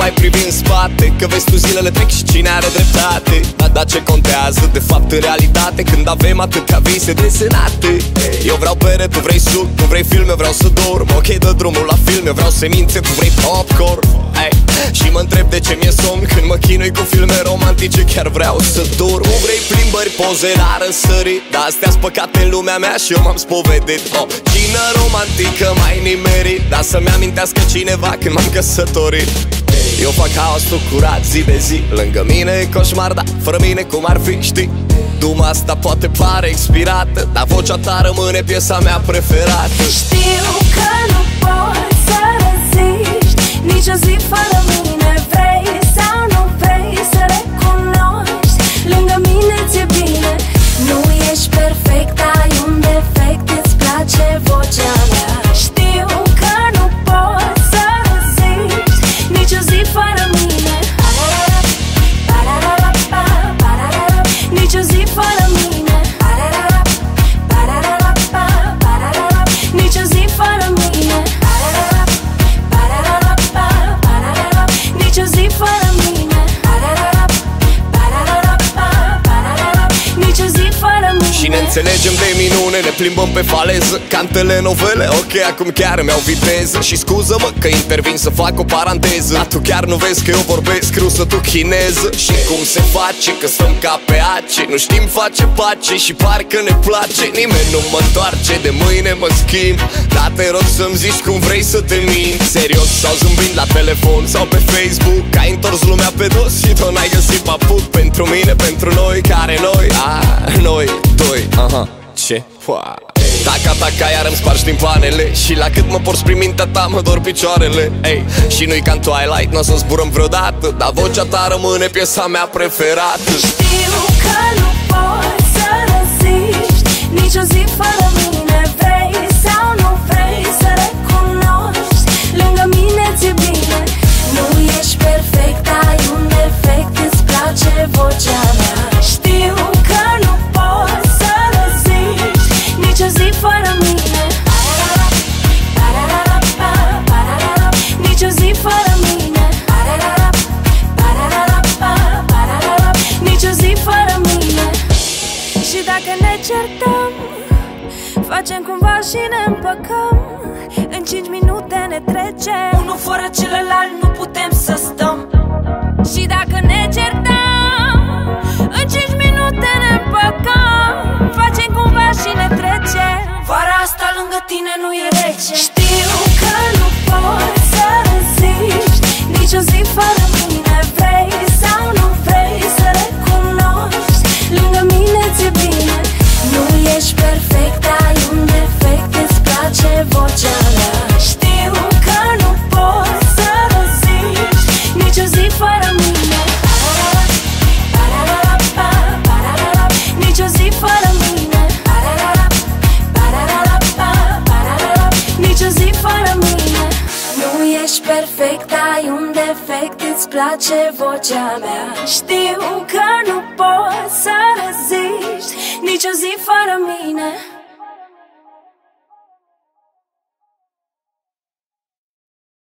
mai privi în spate, că vezi tu zilele trec și cine are dreptate. Dar ce contează de fapt în realitate, când avem atâtea vise desenate? Eu vreau bere, tu vrei suc, tu vrei film, eu vreau să dorm. Ok, dă drumul la film, eu vreau semințe, tu vrei popcorn. Și mă întreb de ce mi-e somn când mă chinui cu filme romantice, chiar vreau să dorm. Tu vrei plimbări, poze la răsărit, dar astea-s păcate în lumea mea și eu m-am spovedit. Cină romantică mai nimerit, dar să-mi amintească cineva când m-am căsătorit. Eu fac haosul curat zi de zi, lângă mine e coșmar, dar fără mine cum ar fi, știi? Duma asta poate pare expirată, dar vocea ta rămâne piesa mea preferată. Știu că nu poți să reziști nici o zi fără mine. Vrei sau nu vrei să recunoști, lângă mine ți-e bine. Nu ești perfect, ai un defect, îți place vocea mea. Știu că nu poți să reziști nici o zi fără mine. Nici o zi fără mine. Nici o zi fără mine. Nici o zi fără mine. Nici o zi fără mine. Și ne înțelegem de minune, ne plimbăm pe faleză ca în telenovele, ok, acum chiar mi-au viteză. Și scuză-mă că intervin să fac o paranteză, dar tu chiar nu vezi că eu vorbesc rusă, tu chineză. Și cum se face că stăm ca pe ace, nu știm face pace și parcă ne place. Nimeni nu mă întoarce, de mâine mă schimb, dar te rog să-mi zici cum vrei să te minți. Serios sau zâmbind la telefon sau pe Facebook, că ai întors lumea pe dos și tot n-ai găsit paput. Pentru mine, pentru noi, care noi? Noi doi, ce? Taca, iar îmi spargi timpanele, și la cât mă porți prin mintea ta mă dor picioarele. Și nu-i ca în Twilight, n-o să zburăm vreodată, dar vocea ta rămâne piesa mea preferată. Știu că nu poți să reziști nici o zi fără mine. Vrei sau nu vrei să recunoști, lângă mine ți-e bine. Nu ești perfect, ai un defect, îți place vocea mea. Știu că nu poți să reziști nici o zi fără mine. Nici o zi fără mine. Nici o zi fără mine. Și dacă ne certăm, facem cumva și ne împăcăm. În 5 minute ne trecem, unul fără celălalt nu putem să stăm. Și dacă ne certăm, în 5 minute ne împăcăm. Facem cumva și ne trecem. Vara asta lângă tine nu e rece. Știu că nu poți să reziști nici o zi fără mine. Vrei sau nu vrei să recunoști, lângă mine ți-e bine. Nu ești perfect, ai un defect, îți place vocea mea. Știu că nu poți să reziști nici o zi fără mine. Nici o zi fără mine. Nici o zi fără mine. Nu ești perfect, ai un defect, îți place vocea mea. Știu că nu poți să reziști nici o zi fără mine.